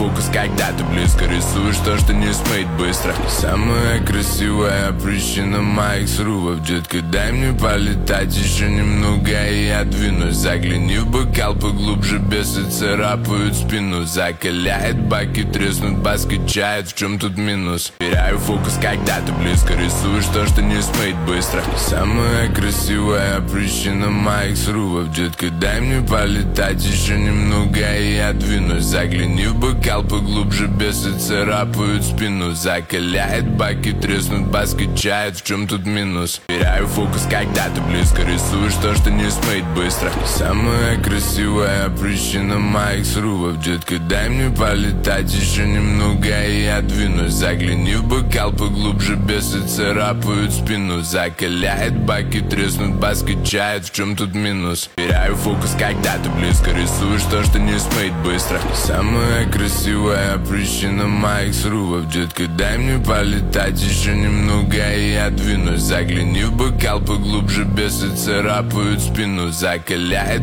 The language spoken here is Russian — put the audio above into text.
фокус, когда ты близко рисуешь то, что не смыть быстро. Самая красивая причина моих срывов. Детка, дай мне полетать еще немного, и я двинусь. Загляни в бокал поглубже, бесы царапают спину. Закаляет баки, треснут, бас качает, в чем тут минус? Теряю фокус, когда ты близко рисуешь то, что не смыть быстро. Самая красивая причина моих срывов. Детка, дай мне полетать еще немного, и я двинусь. Загляни в бокал поглубже, бесы царапают спину. Закаляет баки, треснут, бас качает, в чем тут минус? Теряю фокус, когда ты близко рисуешь то, что не смыть быстро. Самая красивая причина моих срывов. Детка, дай мне полетать еще немного, и я двинусь. Загляни в бокал поглубже, бесы царапают спину. Закаляет баки, треснут, бас качает, в чем тут минус? Теряю фокус, когда ты близко рисуешь то, что не смыть быстро. Самая красивая причина моих срывов. Детка, дай мне полетать еще немного, и я двинусь. Загляни в бокал поглубже, бесы царапают спину. Закаляет